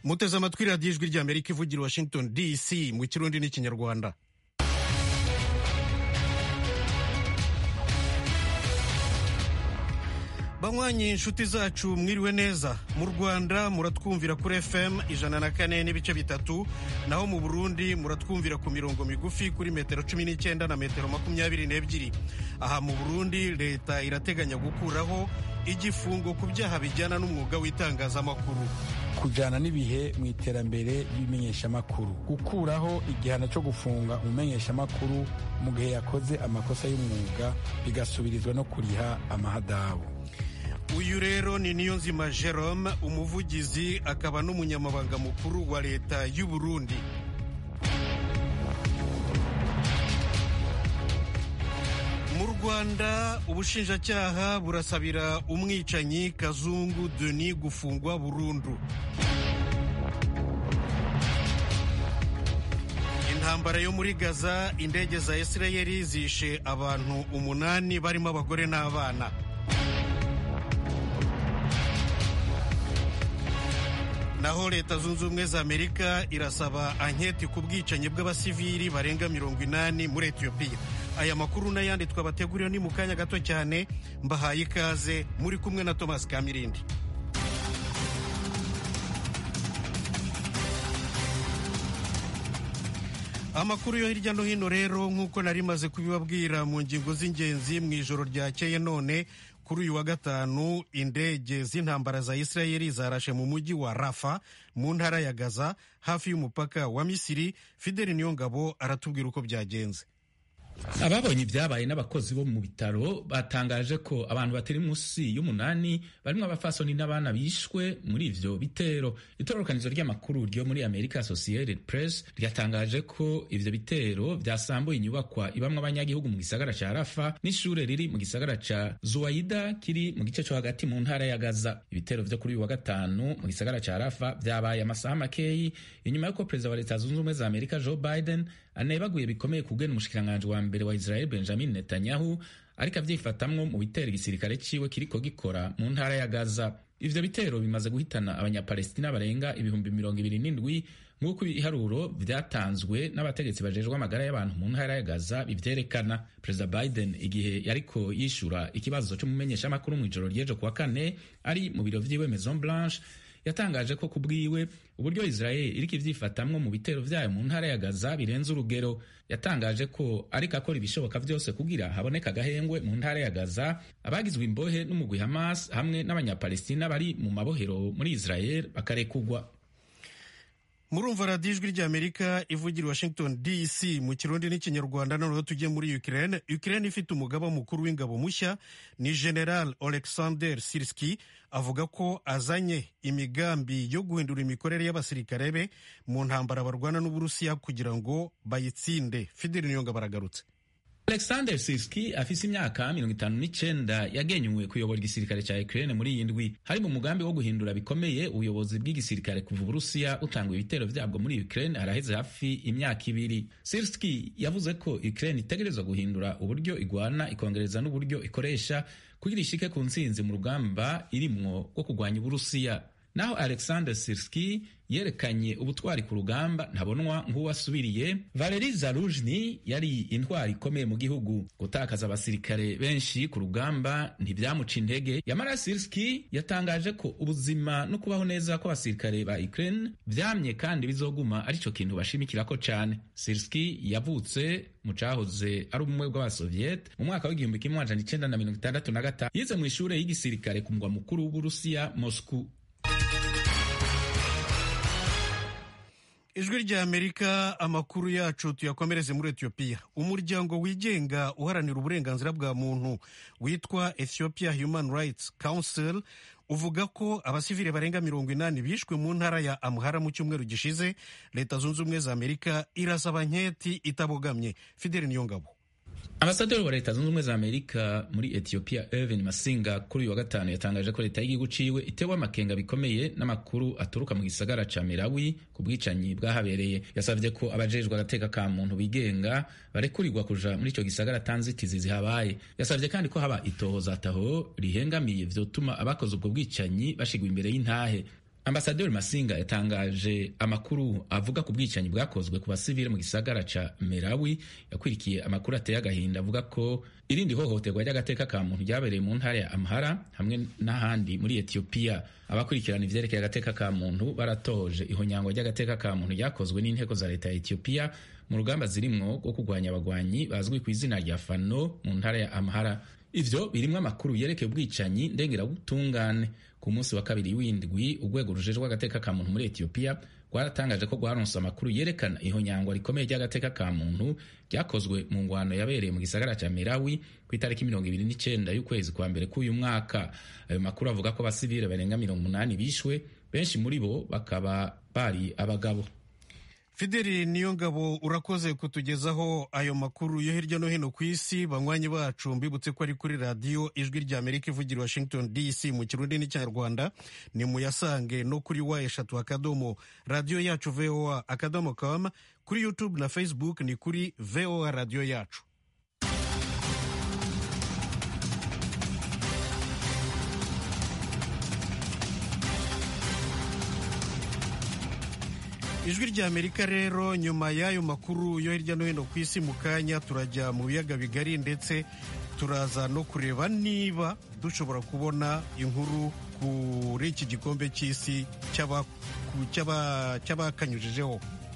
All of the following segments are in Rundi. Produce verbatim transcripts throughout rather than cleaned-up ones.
muteze amatwi radiyo ijwi ry'Amerika ivugira Washington D C mu kirundi n'ikinyarwanda. Banywanyi inshuti zacu mwiriwe neza. Mu Rwanda muratwumvira kuri F M ijana na kane n'ibice bitatu, naho mu Burundi muratwumvira ku mirongo migufi kuri metero cumi n'icyenda na metero makumyabiri n'ebyiri. Aha mu Burundi leta irateganya gukuraho igifungo ku byaha bijyana n'umwuga w'itangazamakuru, kujyana n'ibihe mu iterambere ry'ibimenyeshamakuru, gukuraho igihano cyo gufunga umumenyeshamakuru mu gihe yakoze amakosa y'umwuga bigasubirizwa no kuriha amahadabu. Uyu rero ni Niyonzima Jerome, umuvugizi akaba n'umunyamabanga mukuru wa leta y'u Burundi. Mu Rwanda ubushinjacyaha burasabira umwicanyi Kazungu Denis gufungwa burundu. Intambara yo muri Gaza, indege za Isirayeli zishe abantu umunani barimo abagore n'abana. Naho leta zunze ubumwe za Amerika irasaba anketi ku bwicanyi bw'abasivili barenga mirongo inani muri Ethiopia. Aya makuru n'ayandi twabateguriye ni mu kanya gato cyane. Mbahaye ikaze, muri kumwe na Thomas Kamirindi. Amakuru yo hirya no hino rero nk'uko nari maze kubibabwira mu ngingo z'ingenzi mu ijoro ryakeye, none kuri uyu wa gatanu indege z'intambara za Isirayeli zarashe mu mujyi wa Rafa mu ntara ya Gaza hafi y'umupaka wa Misiri. Fideli Niyongabo aratubwira uko byagenze. Ababonye ibyabaye n'abakozi bo mu bitaro batangaje ko abantu batari munsi y'umunani barimo abafasoni n'abana bishwe muri ivyo bitero. Itororokanizo ry'amakuru ryo muri America Associated Press ryatangaje ko ivyo bitero vyasambuye inyubakwa ibamwe abanyagihugu mu gisagara ca Rafa n'ishure riri mu gisagara ca Zuwaida kiri mu gice cyo hagati mu ntara ya Gaza. Ibitero vyo kuri uyu wa gatanu mu gisagara ca Rafa vyabaye amasaha makeyi inyuma y'uko perezida wa leta zunze ubumwe za Amerika Joe Biden anebaguye bikomeye kugena umushikiranganje wa mbere wa Israel Benjamin Netanyahu ariko avyifatamwo mu bitero igisirikare ciwe kiriko gikora mu ntara ya Gaza. Ivyo bitero bimaze guhitana abanyapalestina barenga ibihumbi mirongo ibiri n'indwi nk'uko ibiharuro vyatanzwe n'abategetsi bajejwe amagara y'abantu mu ntara ya Gaza bivyerekana. Perezida Biden igihe yariko yishura ikibazo c'umumenyeshamakuru mw'ijoro ry'ejo kuwa kane ari mu biro vyiwe Maison Blanche yatangaje ko kubwiwe uburyo Israel iriko ivyifatamwo mu bitero vyayo mu ntara ya Gaza birenze urugero. Yatangaje ko ariko akora ibishoboka vyose kugira haboneka agahengwe mu ntara ya Gaza, abagizwe imbohe n'umugwi Hamas hamwe n'abanyapalestina bari mu mabohero muri Israel bakarekugwa. Murumva radiyo ijwi ry'Amerika ivugira Washington D C mu kirundi n'ikinyarwanda. Noneho tujye muri Ukraine. Ukraine ifite umugaba mukuru w'ingabo mushya ni General Oleksandr Sirski, avuga ko azanye imigambi yo guhindura imikorere y'abasirikare be mu ntambara barwana n'Uburusiya kugira ngo bayitsinde. Fidel Niyonga baragarutse. Oleksandr Sirski afise imyaka mirongo itanu n'icenda yagenywe kuyobora igisirikare ca Ukraine muri iyi ndwi. Hari mu mugambi wo guhindura bikomeye ubuyobozi bw'igisirikare kuva Uburusiya butanga ibitero vyabwo muri Ukraine haraheze hafi imyaka ibiri. Sirski yavuze ko Ukraine itegerezwa guhindura uburyo igwana ikongereza n'uburyo ikoresha kugira ishike ku ntsinzi mu rugamba irimwo rwo kugwanya Uburusiya. Naho Oleksandr Sirski yerekanye ubutwari ku rugamba ntabonwa nk'uwasubiriye Valery Zaluzhny yari intwari ikomeye mu gihugu. Gutakaza abasirikare benshi ku rugamba ntibyamuca intege. Yamara Sirski yatangaje ko ubuzima no kubaho neza kw'abasirikare ba Ukraine vyamye kandi bizoguma arico kintu bashimikirako cane. Sirski yavutse mu cahoze ari ubumwe bw'abasoviet mu mwaka w'igihumbi kimwe amajana icenda na mirongo itandatu na gatanu. Yize mw'ishure y'igisirikare ku mugwa mukuru w'Uburusiya Moscow. Ijwi rya Amerika, amakuru yacu tuyakomereze muri Ethiopia. Umuryango wigenga uharanira uburenganzira bwa muntu witwa Ethiopia Human Rights Council uvuga ko abasivile barenga mirongo inani bishwe mu ntara ya Amhara mu cyumweru gishize. Leta zunze ubumwe za Amerika irasaba nketi itabogamye. Fidel Niyongabo. Ambasaderi wa leta zunze ubumwe za Amerika muri Ethiopia Irvin Masinga kuri uyu wa gatanu yatangaje ko leta y'igihugu ciwe itewe amakenga bikomeye n'amakuru aturuka mu gisagara ca Merawi ku bwicanyi bwahabereye. Yasavye ko abajejwe agateka ka muntu bigenga barekurirwa kuja muri ico gisagara tanzitizi zihabaye. Yasavye kandi ko haba itohoza taho rihengamiye vyotuma abakoze ubwo bwicanyi bashigwa imbere y'intahe. Ambasaderi Masinga yatangaje amakuru avuga ku bwicanyi bwakozwe ku basivile mu gisagara ca Merawi, yakwirikiye amakuru ateye agahinda avuga ko irindi hohoterwa ry'agateka ka muntu ryabereye mu ntara ya Amhara hamwe n'ahandi muri Ethiopia. Abakurikirana ivyerekeye agateka ka muntu baratoje ihonyangwa ry'agateka ka muntu ryakozwe n'inteko za leta ya Ethiopia mu rugamba zirimwo rwo kurwanya abagwanyi bazwi ku izina rya Fano mu ntara ya Amhara. Ivyo birimwo amakuru yerekeye ubwicanyi ndengerabutungane. Ku munsi wa kabiri w'indwi urwego rujejwe agateka ka muntu muri Ethiopia rwaratangaje ko rwaronse amakuru yerekana ihonyangwa rikomeye ry'agateka ka muntu ryakozwe mu ngwano yabereye mu gisagara ca Merawi ku itariki mirongo ibiri n'icenda y'ukwezi kwa mbere k'uyu mwaka. Ayo makuru avuga ko abasivile barenga mirongo umunani bishwe, benshi muri bo bakaba bari abagabo. Fideli Niyongabo, urakoze kutugezaho ayo makuru yo hirya no hino ku isi. Banywanyi bacu mbibutse ko ari kuri radiyo Ijwi rya Amerika ivugira Washington D C mu Kirundi n'Ikinyarwanda. Ni muyasange no kuri wa eshatu akadomo radiyo yacu V O A akadomo com, kuri YouTube na Facebook ni kuri V O A radiyo yacu. Ijwi rya Amerika rero, nyuma y'ayo makuru yo hirya no hino ku isi, mu kanya turajya mu biyaga bigari ndetse turaza no kureba niba dushobora kubona inkuru kuri iki gikombe cy'isi cy'abakanyujijeho.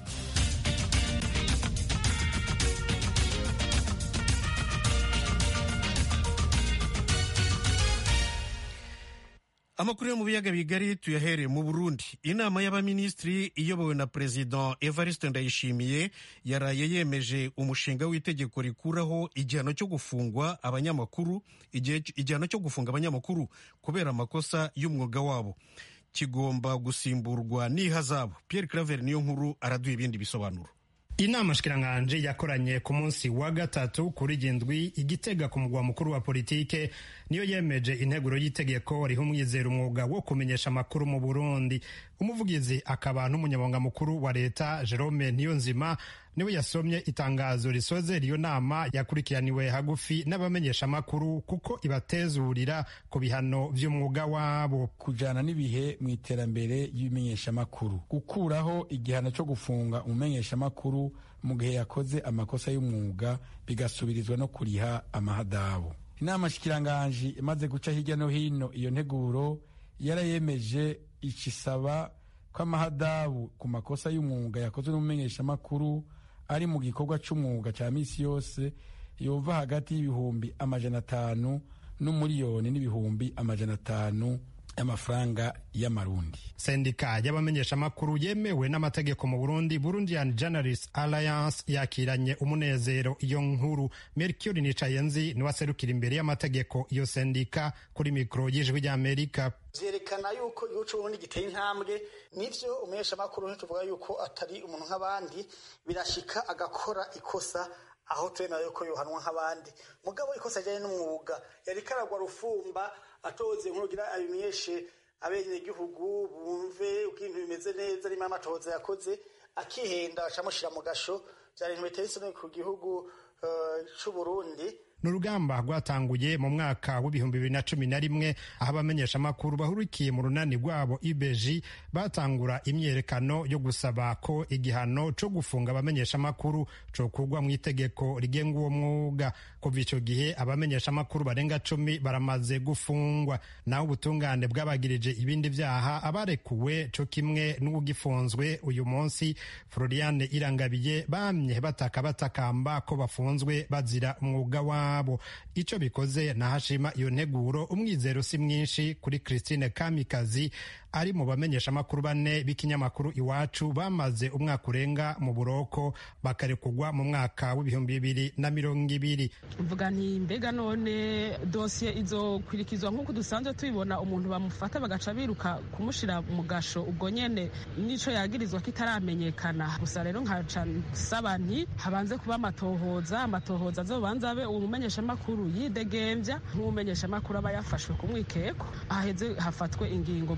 Amakuru yo mu biyaga bigari tuyahere mu Burundi. Inama y'abaminisitiri iyobowe na President Evariste Ndayishimiye yaraye yemeje umushinga w'itegeko rikuraho igihano cyo gufungwa abanyamakuru igihano cyo gufunga abanyamakuru kubera amakosa y'umwuga wabo. Kigomba gusimburwa n'ihazabu. Pierre Claver niyo nkuru araduha ibindi bisobanuro. Inama shikiranganje yakoranye ku munsi wa gatatu kuri gendwi Igitega ku mugwa mukuru wa politike niyo yemeje integuro y'itegeko riha umwizero umwuga wo kumenyesha amakuru mu Burundi. Umuvugizi akaba n'umunyamabanga mukuru wa leta Jerome Niyonzima niwe yasomye itangazo risoze riyo nama yakurikiraniwe hagufi n'abamenyesha amakuru kuko ibatezurira ku bihano vy'umwuga wabo, kujana n'ibihe mu iterambere y'ibimenyesha amakuru, gukuraho igihano cyo gufunga umumenyesha amakuru mu gihe yakoze amakosa y'umwuga bigasubirizwa no kuriha amahadabu. Inama shikiranganje imaze guca hirya no hino iyo nteguro yarayemeje ikisaba ko amahadabu ku makosa y'umwuga yakozwe n'umumenyesha amakuru ari mu gikorwa c'umwuga ca misi yose yova hagati y'ibihumbi amajana atanu n'umuriyoni n'ibihumbi amajana atanu y'amafaranga y'amarundi. Sendika y'abamenyesha amakuru yemewe n'amategeko mu Burundi, Burundian Journalists Alliance, yakiranye umunezero iyo nkuru. Mercure Nicayenzi niwe aserukira imbere y'amategeko iyo sendika kuri mikro y'Ijwi rya Amerika. Vyerekana yuko igihugu c'Uburundi giteye intambwe, nivyo umumenyesha amakuru ntituvuga yuko atari umuntu nk'abandi, birashika agakora ikosa aho tena yuko yohanwa nk'abandi, mugabo ikosa ajanye n'umwuga yariko aragwa rufumba atoze nkugira abimenyeshe abene gihugu bumve ukintu bimeze neza, ari mama toza yakoze akihenda acamushira mu gasho. Byari ntibetese no ku gihugu uh, c'u Burundi. N'urugamba rwatanguye mu mwaka w'ibihumbi bibiri na cumi na rimwe aho abamenyesha amakuru bahurikiye mu runani rwabo I B J batangura imyerekano yo gusaba ko igihano co gufunga abamenyesha amakuru co kugwa mu itegeko rigenga uwo mwuga. Kuva ico gihe abamenyesha amakuru barenga cumi baramaze gufungwa, naho ubutungane bwabagirije ibindi vyaha abarekuwe co kimwe n'ugifunzwe uyu munsi. Floriane Irangabiye bamye bataka batakamba ko bafunzwe bazira umwuga wa abo. Ico bikoze nahashima iyo nteguro umwizero si mwinshi kuri Christine Kamikazi ari mu bamenyesha amakuru bane b'ikinyamakuru Iwacu bamaze umwaka urenga mu buroko bakarekugwa mu mwaka w'ibihumbi bibiri na mirongo ibiri. Mvuga nti mbega none dossier izokwirikizwa nk'uko dusanzwe tubibona, umuntu bamufata bagaca biruka kumushira mu gasho ubwo nyene nico yagirizwa kitaramenyekana. Gusa rero nkaca saba nti habanze kuba amatohoza amatohoza azobanza abe umumenyesha amakuru yidegemvya nk'umumenyesha amakuru aba yafashwe kumwikeko, aheze hafatwe ingingo mu nyuma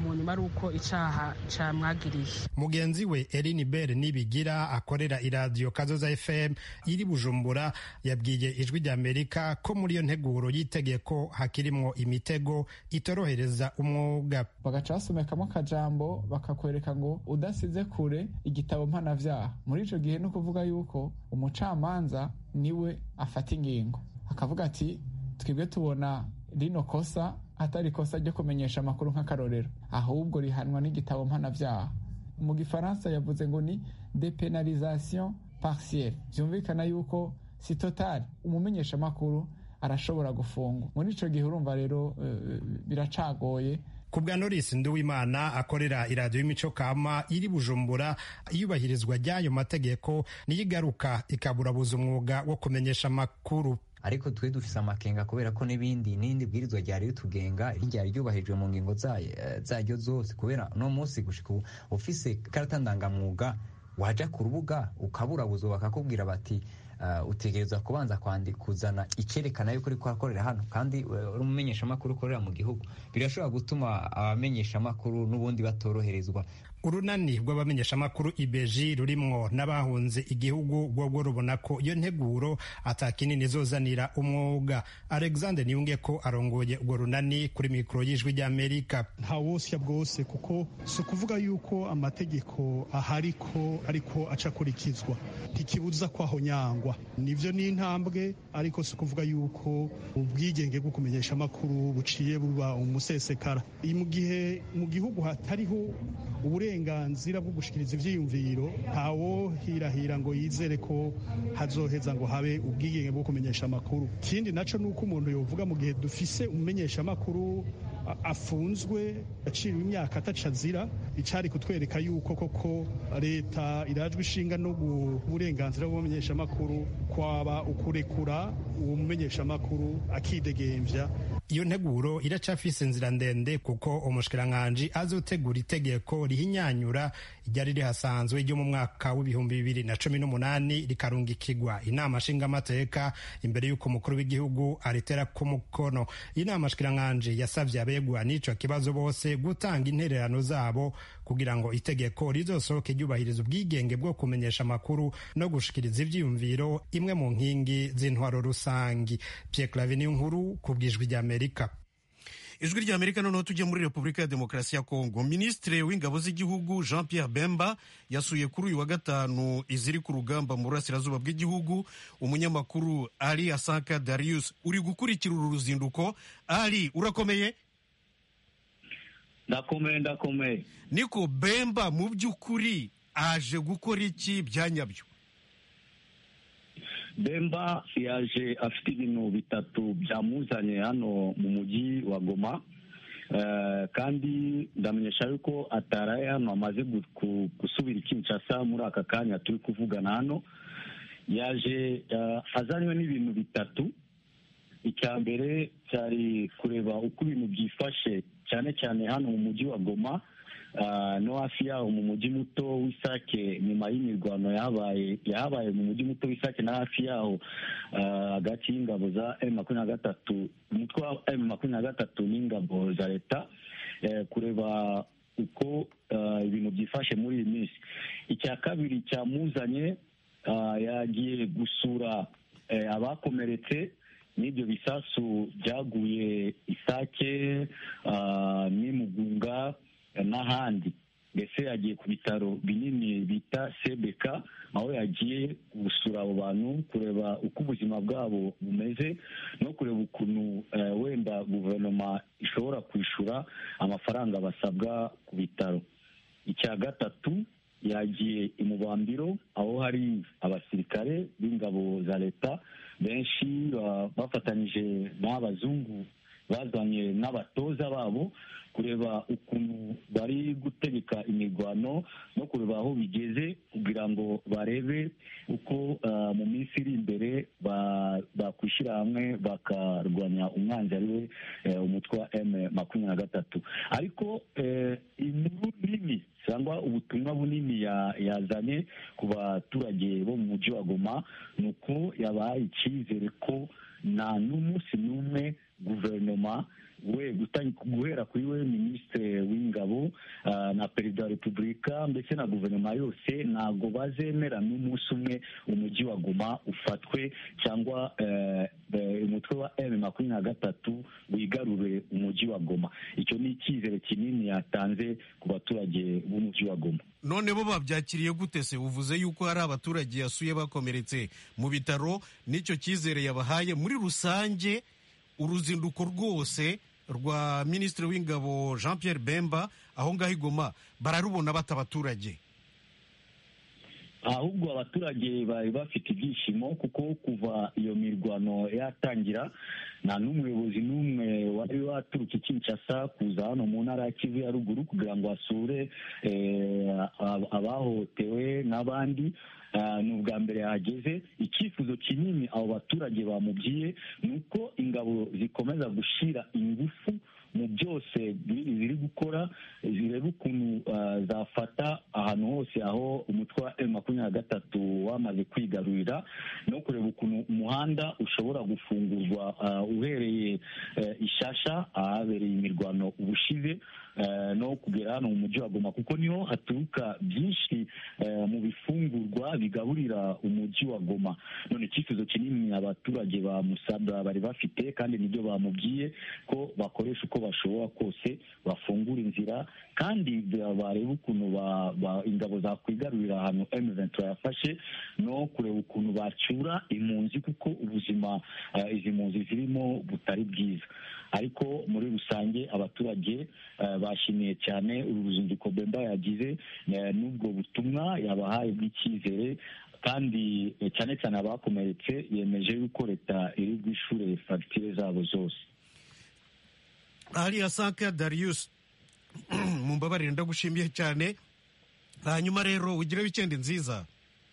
yuko icaha camwagiriye. Mugenzi we Eline Bere Nibigira akorera iradiyo Kazoza F M iri Bujumbura yabwiye Ijwi ry'Amerika ko muri iyo nteguro y'itegeko hakirimwo imitego itorohereza umwuga. Bagaca basomekamo akajambo bakakwereka ngo udasize kure igitabo mpanavyaha. Muri ico gihe no kuvuga yuko umucamanza niwe afata ingingo akavuga ati twebwe tubona rino kosa atari kosa ryo kumenyesha amakuru nk'akarorero, ahubwo rihanwa n'igitabo mpanavyaha. Mu gifaransa yavuze ngo ni depenalisation partielle, byumvikana yuko si total, umumenyesha amakuru arashobora gufungwa. Muri ico gihe urumva rero uh, biracagoye. Kubwa Norris Nduwimana akorera iradiyo y'imico kama iri Bujumbura, iyubahirizwa ry'ayo mategeko niyigaruka ikaburabuza umwuga wo kumenyesha amakuru. Ariko twe dufise amakenga kubera ko n'ibindi n'indi bwirizwa ryari ritugenga ryari ryubahijwe mu ngingo zaryo zose, kubera no munsi gushika ufise karata ndangamwuga waja ku rubuga ukaburabuzo bakakubwira bati Uh, utegereza kubanza kwandika kuzana icerekana yuko uri kwakorera hano kandi uri umumenyesha amakuru ukorera mu gihugu. Birashobora gutuma abamenyesha amakuru n'ubundi batoroherezwa. Urunani rw'abamenyesha amakuru I B J rurimwo n'abahunze igihugu rwo rubona ko iyo nteguro atakinini zozanira umwuga. Alexander Niyunge ko arongoye urwo runani kuri mikro y'Ijwi ry'Amerika. Nta wosya bwose kuko si kuvuga yuko amategeko ahariko ariko acakurikizwa, ntikibuza kwaho nyangwa. Nivyo ni intambwe, ariko si kuvuga yuko ubwigenge bwo kumenyesha amakuru buciye buba umusesekara. Mu gihe mu gihugu hatariho uburenganzira bwo gushikiriza ivyiyumviro, ntawo hirahira ngo yizere ko hazoheza ngo habe ubwigenge bwo kumenyesha amakuru. Kindi naco nuko umuntu yovuga mu gihe dufise umumenyesha amakuru afunzwe aciriwe imyaka atacazira, icari kutwereka yuko koko leta irajwe ishinga no uburenganzira bw'umumenyesha amakuru kwaba ukurekura uwo mumenyesha amakuru akidegemvya. Iyo nteguro iracafise inzira ndende kuko umushikiranganje azotegura itegeko rihinyanyura ryari rihasanzwe ryo mu mwaka w'ibihumbi bibiri na cumi n'umunani rikarungikirwa inama nshingamateka imbere y'uko umukuru w'igihugu aritera ku mukono. Inama shikiranganje yasavye abegwa n'ico kibazo bose gutanga intererano zabo kugira ngo itegeko rizosohoke ryubahiriza ubwigenge bwo kumenyesha amakuru no gushikiriza ivyiyumviro, imwe mu nkingi z'intwaro rusangi. Pierre Claver Niyonkuru ku bw'Ijwi ry'Amerika. Ijwi ry'Amerika noneho tujye muri Repubulika ya Demokarasi ya Kongo. Ministre w'ingabo z'igihugu Jean Pierre Bemba yasuye kuri uyu wa gatanu iziri ku rugamba mu burasirazuba bw'igihugu. Umunyamakuru Ali Asanka Darius uri gukurikira uru ruzinduko. Ali, urakomeye? Ndakomeye ndakomeye. Niko Bemba mu by'ukuri aje gukora iki byanyabyo? Bemba yaje afite ibintu bitatu byamuzanye hano mu mujyi wa Goma, uh, kandi ndamenyesha yuko ataraye hano amaze gusubira Kinshasa muri aka kanya turi kuvugana hano. Yaje uh, azanywe n'ibintu bitatu. Icya mbere cyari kureba uko ibintu byifashe cyane cyane hano mu mujyi wa Goma, Uh, no hafi yaho mu mujyi muto w'Isake nyuma y'imirwano yahabaye yahabaye mu mujyi muto w'Isake na hafi yaho hagati uh, y'ingabo za M makumyabiri na gatatu umutwe wa M makumyabiri na gatatu n'ingabo za leta, uh, kureba uko uh, ibintu byifashe muri iyi minsi. Icya kabiri cyamuzanye, uh, yagiye gusura uh, abakomeretse n'ibyo bisasu byaguye Isake, uh, n'Imugunga n'ahandi. Mbese yagiye ku bitaro binini bita Sebeka, aho yagiye gusura abo bantu, kureba uko ubuzima bwabo bumeze no kureba ukuntu uh, wenda guverinoma ishobora kwishura amafaranga basabwa ku bitaro. Icya gatatu yagiye imubambiro, aho hari abasirikare b'ingabo za leta benshi uh, bafatanyije n'abazungu bazanye n'abatoza babo, kureba ukuntu bari gutegeka imirwano no kureba aho bigeze kugira ngo barebe uko uh, mu minsi iri imbere bakwishyira ba hamwe bakarwanya umwanzi ari we uh, umutwe wa M makumyabiri na gatatu. Ariko inkuru uh, nini cyangwa ubutumwa bunini yazanye ku baturage bo mu mujyi wa Goma ni uko yabaye icyizere ko nta n'umunsi n'umwe guverinoma we guhera kuri we minisitiri w'ingabo na perezida wa repubulika mbese na guverinoma yose ntabwo bazemera n'umunsi umwe umujyi wa Goma ufatwe cyangwa umutwe wa emu makumyabiri na gatatu wigarure umujyi wa Goma. Icyo ni icyizere kinini yatanze ku baturage b'umujyi wa Goma. None bo babyakiriye gute se? Uvuze yuko hari abaturage yasuye bakomeretse mu bitaro, n'icyo cyizere yabahaye muri rusange. Uruzinduko rwose rwa minisitiri w'ingabo Jean Pierre Bemba aho ngaho i Goma bararubona bata abaturage? Ahubwo abaturage bari bafite ibyishimo kuko kuva iyo mirwano yatangira nta n'umuyobozi n'umwe wari waturuka Kinshasa kuza hano mu ntara ya Kivu ya ruguru kugira ngo asure abahohotewe n'abandi. Ni ubwa mbere yahageze. Icyifuzo kinini abo baturage bamubwiye ni uko ingabo zikomeza gushyira ingufu mu byose ziri gukora, zireba ukuntu zafata ahantu hose aho umutwe wa emu makumyabiri na gatatu wamaze kwigarurira, no kureba ukuntu umuhanda ushobora gufungurwa uhereye Ishasha ahabereye imirwano ubushize no kugera hano mu mujyi wa Goma, kuko niho haturuka byinshi mu bifungurwa bigaburira umujyi wa Goma. None icyifuzo kinini abaturage ba Musabwa bari bafite, kandi nibyo bamubwiye ko bakoresha uko bashobora kose bafungura inzira, kandi bareba ukuntu ingabo zakwigarurira ahantu emu ventura yafashe, no kureba ukuntu bacyura impunzi kuko ubuzima izi mpunzi zirimo butari bwiza. Ariko muri rusange abaturage bashimiye cyane uru ruzinduko Bemba yagize n'ubwo butumwa yabahaye bw'icyizere, kandi cyane cyane abakomeretse yemeje yuko leta iri bwishure fagitire zabo zose. Aliya Sanka Darius, mumbabarire ndagushimiye cyane. Hanyuma rero ugire weekend nziza.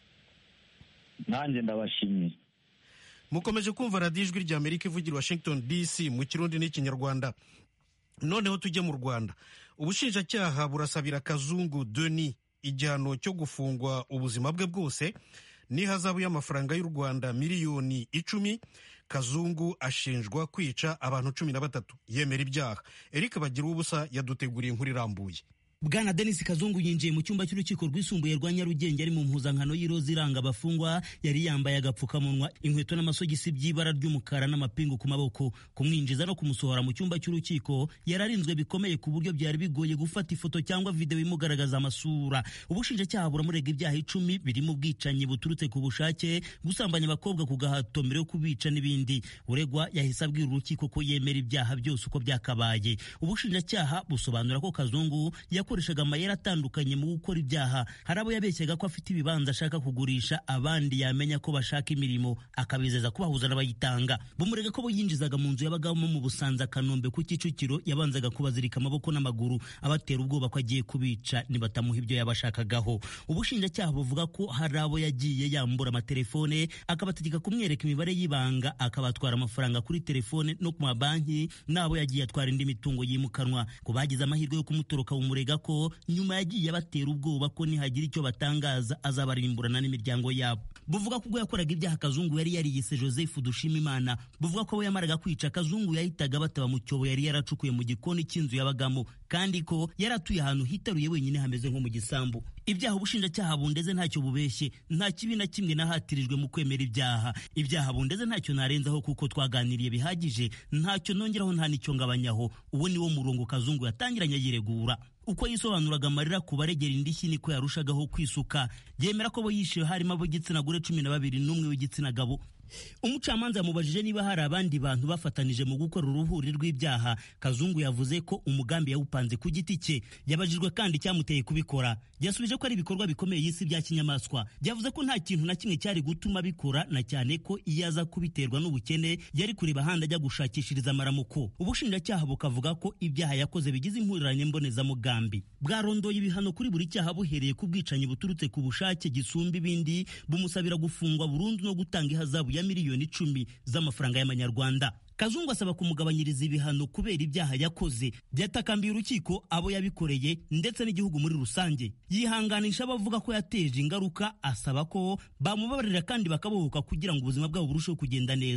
Nanjye ndabashimiye. Mukomeje kumva radiyo ijwi rya Amerika ivugira Washington D C mu Kirundi n'Ikinyarwanda. Noneho tujye mu Rwanda. Ubushinjacyaha burasabira Kazungu Denis igihano cyo gufungwa ubuzima bwe bwose n'ihazabu y'amafaranga y'u Rwanda miliyoni icumi. Kazungu ashinjwa kwica abantu cumi na batatu. Yemera ibyaha. Eric Bagiruwubusa yaduteguriye inkuru irambuye. Bwana Denis Kazungu yinjiye mu cyumba cy'urukiko rwisumbuye rwa Nyarugenge ari mu mpuzankano y'iroza iranga abafungwa. Yari yambaye agapfukamunwa, inkweto n'amasogisi by'ibara ry'umukara n'amapingu ku maboko. Kumwinjiza no kumusohora mu cyumba cy'urukiko yararinzwe bikomeye ku buryo byari bigoye gufata ifoto cyangwa video imugaragaza amasura. Ubushinjacyaha buramurega ibyaha icumi birimo ubwicanyi buturutse ku bushake, gusambanya abakobwa ku gahato mbere yo kubica n'ibindi. Uregwa yahise abwira urukiko ko yemera ibyaha byose uko byakabaye. Ubushinjacyaha busobanura ko Kazungu yakoreshaga amayeri atandukanye mu gukora ibyaha. Hari abo yabeshyaga ko afite ibibanza ashaka kugurisha, abandi yamenya ko bashaka imirimo akabizeza kubahuza n'abayitanga. Bumurega ko bo yinjizaga mu nzu yabagamo mu Busanza Kanombe ku Kicukiro, yabanzaga kubazirika amaboko n'amaguru abatera ubwoba ko agiye kubica nibatamuha ibyo yabashakagaho. Ubushinjacyaha buvuga ko hari abo yagiye yambura amatelefone, akabategeka kumwereka imibare y'ibanga, akabatwara amafaranga kuri telefone no ku mabanki, nabo yagiye atwara indi mitungo yimukanwa. Ku bagize amahirwe yo kumutoroka bumurega ko nyuma yagiye batera ubwoba ko nihagira icyo batangaza azabarimburana n'imiryango yabo. Buvuga ko ubwo yakoraga ibyaha Kazungu yari yariyise Joseph Dushimimana. Buvuga ko abo yamaraga kwica Kazungu yahitaga bataba mu cyobo yari yaracukuye mu gikoni cy'inzu yabagamo, kandi ko yaratuye ahantu hitaruye wenyine hameze nko mu gisambu. Ibyaha ubushinjacyaha bundeze ntacyo bubeshye, nta kibi na kimwe nahatirijwe mu kwemera ibyaha. Ibyaha bundeze ntacyo narenzaho kuko twaganiriye bihagije, ntacyo nongeraho nta nicyo ngabanyaho. Uwo ni wo murongo Kazungu yatangiranye yiregura. Uko yisobanuraga amarira ku baregera indishyi niko yarushagaho kwisuka. Yemera ko bo yishe harimo ab'igitsina gore cumi na babiri n'umwe w'igitsina gabo. Umucamanza yamubajije niba hari abandi bantu bafatanije mu gukora uruhuri rw'ibyaha. Kazungu yavuze ko umugambi yawupanze ku giti cye. Yabajijwe kandi cyamuteye kubikora. Yasubije ko ari ibikorwa bikomeye y'isi bya kinyamaswa. Yavuze ko nta kintu na kimwe cyari gutuma bikora, na cyane ko iyo aza kubiterwa n'ubukene yari kureba ahandi ajya gushakishiriza amaramuko. Ubushinjacyaha bukavuga ko ibyaha yakoze bigize impurirane mbonezamugambi. Bwarondoye ibihano kuri buri cyaha buhereye ku bwicanyi buturutse ku bushake gisumba ibindi, bumusabira gufungwa burundu no gutanga ihazabu ya miliyoni icumi z'amafaranga y'amanyarwanda. Kazungu asaba kumugabanyiriza ibihano kubera ibyaha yakoze. Byatakambiye urukiko abo yabikoreye ndetse n'igihugu muri rusange. Yihanganisha abavuga ko yateje ingaruka, asaba ko bamubabarira kandi bakabohoka kugira ngo ubuzima bwabo burusheho kugenda neza.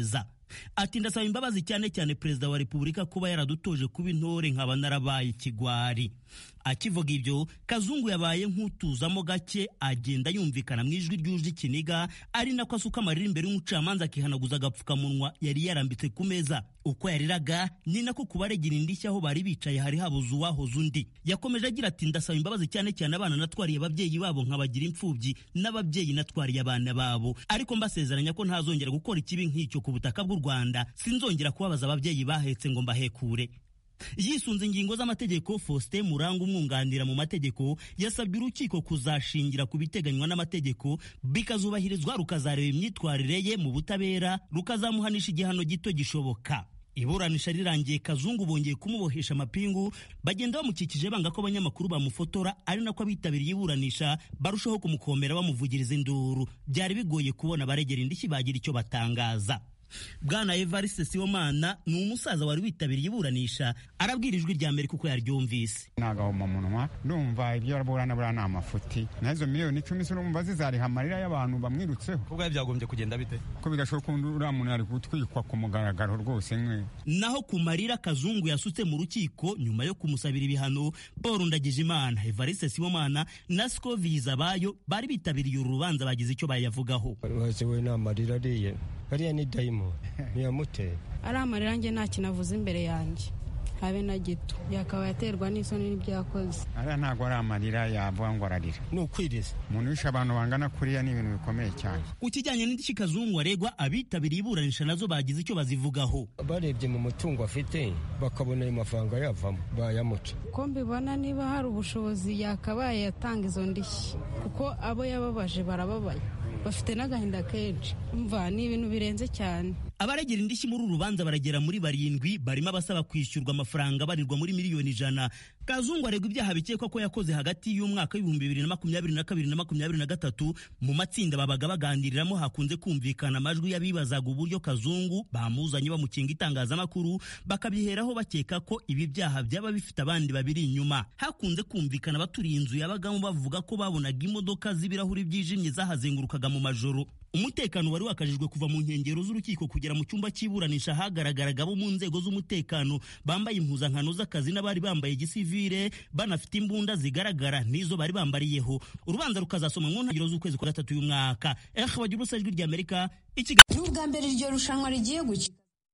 Ati ndasaba imbabazi cyane cyane perezida wa repubulika kuba yaradutoje kuba intore nkaba narabaye ikigwari. Akivuga ibyo, Kazungu yabaye nk'utuzamo gake agenda yumvikana mu ijwi ryuje ikiniga, ari nako asuka amarira imbere y'umucamanza akihanaguza agapfukamunwa yari yarambitse ku meza. Uko yariraga ni nako kubaregera indishyi aho bari bicaye hari habuze uwahoze undi. Yakomeje agira ati ndasaba imbabazi cyane cyane abana natwariye ababyeyi babo nkabagira imfubyi n'ababyeyi natwariye abana babo, ariko mbasezeranya ko ntazongera gukora ikibi nk'icyo ku butaka bw'u Rwanda, sinzongera kubabaza ababyeyi bahetse ngo mbahekure. Yisunze ingingo z'amategeko, Faustin Muranga umwunganira mu mategeko yasabye urukiko kuzashingira ku biteganywa n'amategeko bikazubahirizwa, rukazareba imyitwarire ye mu butabera, rukazamuhanisha igihano gito gishoboka. Iburanisha rirangiye, Kazungu bongeye kumubohesha amapingu, bagenda bamukikije banga ko abanyamakuru bamufotora, ari nako abitabiriye iburanisha barushaho kumukomera bamuvugiriza induru. Byari bigoye kubona abaregera indishyi bagira icyo batangaza. Bwana Evariste Sibomana ni umusaza wari witabiriye iburanisha, arabwira ijwi rya Amerika uko yaryumvise. Nagahoma munwa ndumva ibyo araburana burana amafuti nazo miliyoni icumi surumva zizariha amarira y'abantu bamwirutseho. Kubwa byagombye kugenda bite ko bigashoboka uriya muntu ari gutwikwa ku mugaragaro rwose mwe. Naho ku marira Kazungu yasutse mu rukiko nyuma yo kumusabira ibihano, Paul Ndagijimana, Evariste Sibomana na Scoviza bayo bari bitabiriye urubanza bagize icyo bayavugaho. Wazewe na marira ariye bariya ni dayimo ntiyamuteye. Ari amarira njye nta kintu avuze imbere yanjye habe na gito, yakaba yaterwa n'isoni n'ibyo yakoze. Ariya ntabwo ari amarira yavuga ngo ararira, ni ukwiriza. Umuntu wishe abantu bangana kuriya ni ibintu bikomeye cyane. Ku kijyanye n'indishyi Kazungu aregwa, abitabiriye iburanisha nazo bagize icyo bazivugaho. Barebye mu mutungo afite bakabona ayo mafaranga yavamo bayamuca. Ko mbibona niba hari ubushobozi yakabaye yatanga izo ndishyi, kuko abo yababaje barababaye, bafite n'agahinda kenshi. Umva ni ibintu birenze cyane. Abaregera indishyi muri uru rubanza baragera muri barindwi, barimo abasaba kwishyurwa amafaranga barirwa muri miliyoni ijana. Kazungu aregwa ibyaha bikekwa ko yakoze hagati y'umwaka w'ibihumbi bibiri na makumyabiri na kabiri na makumyabiri na gatatu. Mu matsinda babaga baganiriramo hakunze kumvikana amajwi y'abibazaga uburyo Kazungu bamuzanye bamukinga itangazamakuru, bakabyiheraho bakeka ko ibi byaha byaba bifite abandi babiri inyuma. Hakunze kumvikana abaturiye inzu yabagamo bavuga ko babonaga imodoka z'ibirahuri byijimye zahazengurukaga mu majoro. Umutekano wari wakajijwe kuva mu nkengero z'urukiko kugera mu cyumba cy'iburanisha, hagaragaraga abo mu nzego z'umutekano bambaye impuzankano z'akazi n'abari bambaye gisivile banafite imbunda zigaragara n'izo bari bambariyeho. Urubanza rukazasoma mu ntangiriro z'ukwezi kwa gatatu y'umwaka. Eh bagira urusa ijwi rya Amerika ikigali. N'ubwa mbere iryo rushanwa rigiye guki.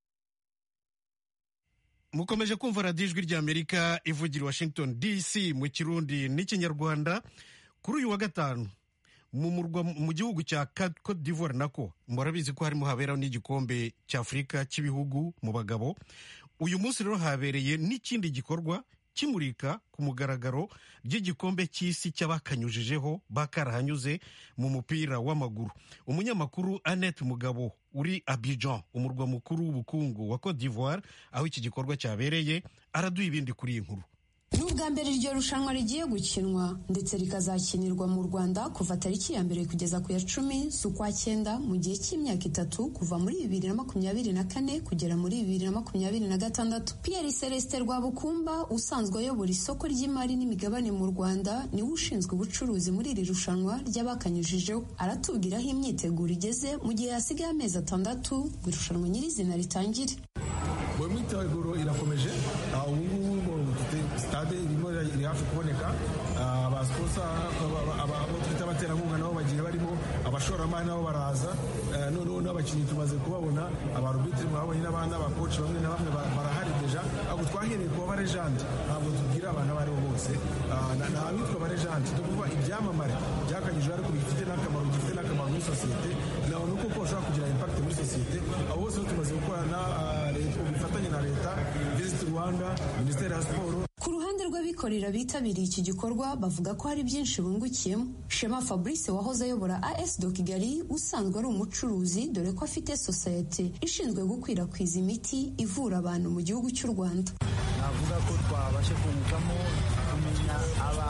Mukomeje kumva radiyo ijwi rya Amerika ivugira Washington D C mu Kirundi n'ikinyarwanda. Kuri uyu wa gatanu mu murwa mu gihugu cya Cote d'Ivoire nako murabizi ko harimo haberaho n'igikombe cy'Afurika cy'ibihugu mu bagabo. Uyu munsi rero habereye n'ikindi gikorwa kimurika ku mugaragaro ry'igikombe cy'isi cy'abakanyujijeho bakarahanyuze mu mupira w'amaguru. Umunyamakuru Annette Mugabo uri Abidjan, umurwa mukuru w'ubukungu wa Cote d'Ivoire, aho iki gikorwa cyabereye, araduha ibindi kuri iyi nkuru. N'ubwa mbere iryo rushanwa rigiye gukinwa ndetse rikazakinirwa mu Rwanda kuva tariki ya mbere kugeza ku ya cumi z'ukwa cyenda mu gihe cy'imyaka itatu kuva muri bibiri na makumyabiri na kane kugera muri bibiri na makumyabiri na gatandatu. Pierre Celestin Rwabukumba usanzwe ayobora isoko ry'imari n'imigabane mu Rwanda niwe ushinzwe ubucuruzi muri iri rushanwa ry'abakanyujijeho. Aratubwira aho imyiteguro igeze mu gihe hasigaye amezi atandatu ngo irushanwa nyirizina ritangire. Imyiteguro irakomeje, ubu stade irimo iri hafi kuboneka, abasposa abo twita abaterankunga nabo bagiye barimo, abashoramari nabo baraza, noneho n'abakinnyi tumaze kubabona, abarubitiri mwabonye n'abandi abakoci bamwe na bamwe barahari deja. Ahubwo twahereye kuba abarejante, ntabwo tubwira abantu abo aribo bose, n'abitwa abarejante tuvuga ibyamamare byakanyije ariko bifite n'akamaro gifite n'akamaro muri sosiyete, naho nuko ko bashobora kugira impact muri sosiyete. Abo bose tumaze gukorana ubufatanye na leta, Visit Rwanda, Minisiteri ya Siporo. Ku ruhande rw'abikorera bitabiriye iki gikorwa bavuga ko hari byinshi bungukiyemo. Shema Fabrice wahoze ayobora A S do Kigali usanzwe ari umucuruzi, dore ko afite sosiyete ishinzwe gukwirakwiza imiti ivura abantu mu gihugu cy'u Rwanda. Navuga ko twabashe kungukamo kumenya aba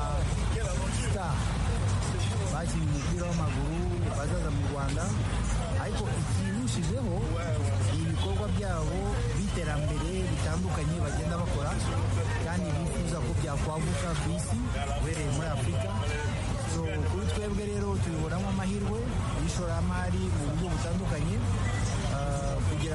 star bakinnye umupira w'amaguru bazaza mu Rwanda, ariko ikinishijeho ibikorwa byabo by'iterambere bitandukanye bagenda bakora kandi bifuza ko byakwaguka ku isi uhereye muri Afurika. So kuri twebwe rero tubibonamo amahirwe y'ishoramari mu buryo butandukanye, uh, kugira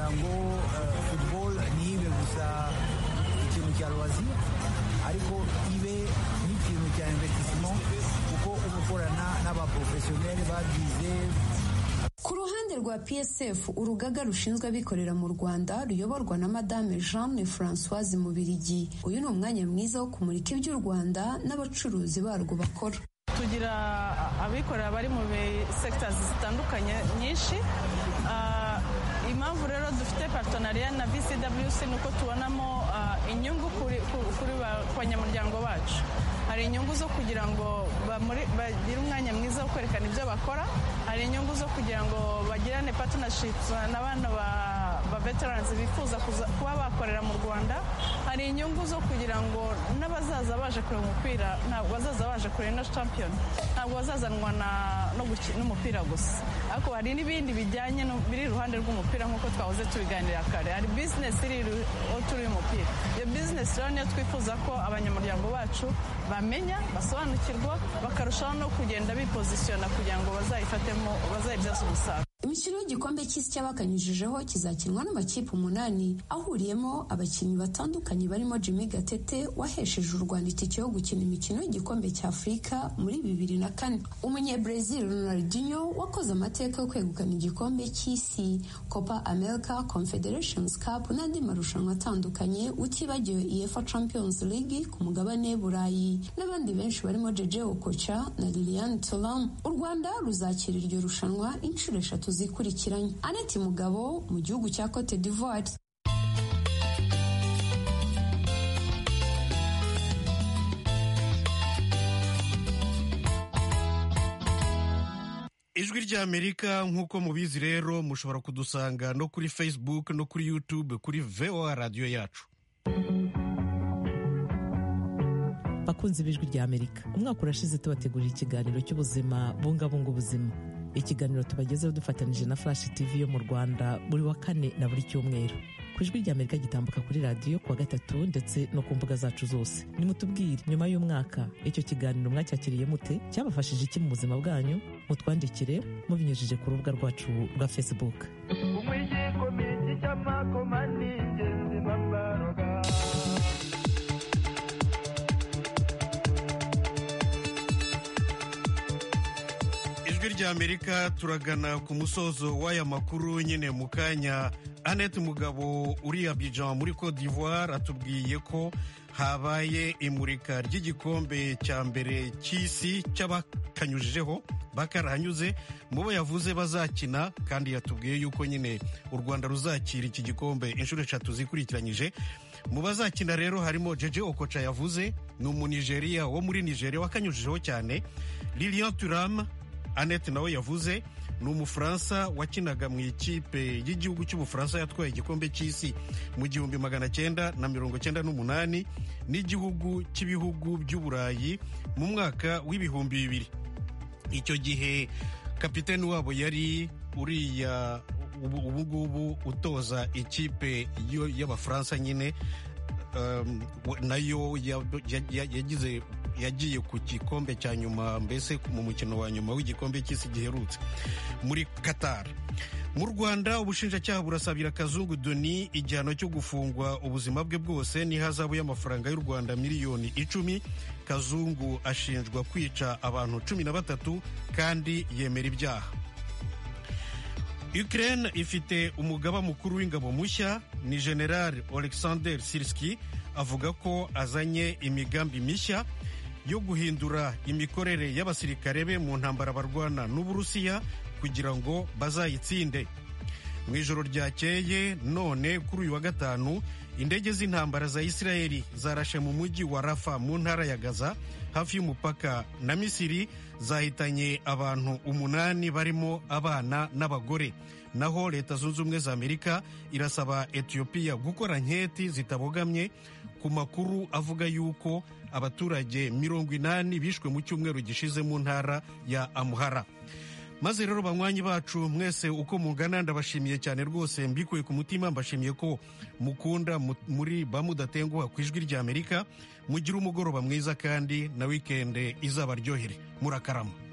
kugira ngo football ntibe gusa ikintu cya loisir ariko ibe n'ikintu cya investissement kuko uba ukorana n'abaprofesiyoneri babyize. Ku ruhande rwa P S F, urugaga rushinzwe abikorera mu Rwanda ruyoborwa na Madame Jeanne Françoise Mubirigi, uyu ni umwanya mwiza wo kumurika iby'u Rwanda n'abacuruzi barwo bakora. Tugira abikorera bari mu sectors zitandukanye nyinshi. Uh, impamvu rero dufite partenariat na V C W C nuko tubonamo uh, inyungu kuri, kuri banyamuryango bacu. Hari inyungu zo kugira ngo bagire umwanya mwiza wo kwerekana ibyo bakora, hari inyungu zo kugira ngo bagirane partnerships n'abana ba veterans bifuza kuba bakorera mu Rwanda, hari inyungu zo kugira ngo n'abazaza baje kureba umupira ntabwo bazaza baje kureba na champion, ntabwo bazazanwa n'umupira gusa, ariko hari n'ibindi bijyanye biri iruhande rw'umupira nk'uko twahoze tubiganira kare. Hari business iri turi umupira, iyo business rero niyo twifuza ko abanyamuryango bacu bamenya, basobanukirwa, bakarushaho no kugenda bipozisiyona kugira ngo bazayifatemo, bazayibyaze umusaruro. Imikino y'igikombe cy'isi cy'abakanyujijeho kizakinwa n'amakipe umunani ahuriyemo abakinnyi batandukanye barimo Jimmy Gatete wahesheje u Rwanda itike yo gukina imikino y'igikombe cya Afurika muri bibiri na kane, Umunyabrazil Ronaldinho wakoze amateka yo kwegukana igikombe cy'isi, Copa America, Confederations Cup n'andi marushanwa atandukanye, utibagiwe UEFA Champions League ku mugabane Burayi, n'abandi benshi barimo Jeje Okocha na Liliane Thuram. U Rwanda ruzakira iryo rushanwa inshuro eshatu zikurikiranye. Annette Mugabo mu gihugu cya Cote d'Ivoire. Ijwi ry'Amerika nk'uko mubizi rero mushobora kudusanga no kuri Facebook no kuri YouTube kuri V O A radio yacu. Bakunzi b'Ijwi ry'Amerika, umwaka urashize tubategurira ikiganiro cy'ubuzima bungabunga ubuzima. Ikiganiro tubagezeho dufatanije na Flash T V yo mu Rwanda buri wa kane na buri cyumweru. Ku Ijwi ry'Amerika gitambuka kuri radiyo kuwa gatatu ndetse no ku mbuga zacu zose. Nimutubwire nyuma y'umwaka icyo kiganiro mwacyakiriye mute, cyabafashije iki mu buzima bwanyu? Mutwandikire mubinyujije ku rubuga rwacu rwa Facebook. Ijwi ry'Amerika turagana ku musozo w'aya makuru nyine mu kanya. Annette Mugabo uri Abidjan muri Cote d'Ivoire atubwiye ko habaye imurika ry'igikombe cya mbere cy'isi cy'abakanyujijeho bakarahanyuze mu bo yavuze bazakina, kandi yatubwiye yuko nyine u Rwanda ruzakira iki gikombe inshuro eshatu zikurikiranyije. Mu bazakina rero harimo Jeje Okocha yavuze, ni umunigeria wo muri Nigeria wakanyujijeho cyane. Liliane Thuram Annette nawe yavuze, ni umufaransa wakinaga mu ikipe y'igihugu cy'Ubufaransa yatwaye igikombe cy'isi mu gihumbi magana cyenda na mirongo cyenda n'umunani n'igihugu cy'ibihugu by'Uburayi mu mwaka w'ibihumbi bibiri. Icyo gihe kapiteni wabo yari uriya ubu ngubu utoza ikipe y'Abafaransa nyine, um, nayo yagize yagiye ku gikombe cya nyuma, mbese mu mukino wa nyuma w'igikombe cy'isi giherutse muri Qatar. Mu Rwanda ubushinjacyaha burasabira Kazungu Doni igihano cyo gufungwa ubuzima bwe bwose n'ihazabu y'amafaranga y'u Rwanda miliyoni icumi. Kazungu ashinjwa kwica abantu cumi na batatu kandi yemera ibyaha. Ukraine ifite umugaba mukuru w'ingabo mushya, ni General Alexander Sirski. Avuga ko azanye imigambi mishya yo guhindura imikorere y'abasirikare be mu ntambara barwana n'Uburusiya kugira ngo bazayitsinde. Mu ijoro ryakeye none kuri uyu wa gatanu, indege z'intambara za Isiraheli zarashe mu mujyi wa Rafa mu ntara ya Gaza hafi y'umupaka na Misiri, zahitanye abantu umunani barimo abana n'abagore. Naho Leta Zunze Ubumwe za Amerika irasaba Ethiopia gukora nketi zitabogamye ku makuru avuga yuko abaturage mirongo inani bishwe mu cyumweru gishize mu ntara ya Amhara. Maze rero banywanyi bacu mwese uko mungana ndabashimiye cyane rwose, mbikuye ku mutima, mbashimiye ko mukunda muri bamudatenguha ku Ijwi ry'Amerika. Mugira umugoroba mwiza kandi na weekend izabaryohere. Murakarama.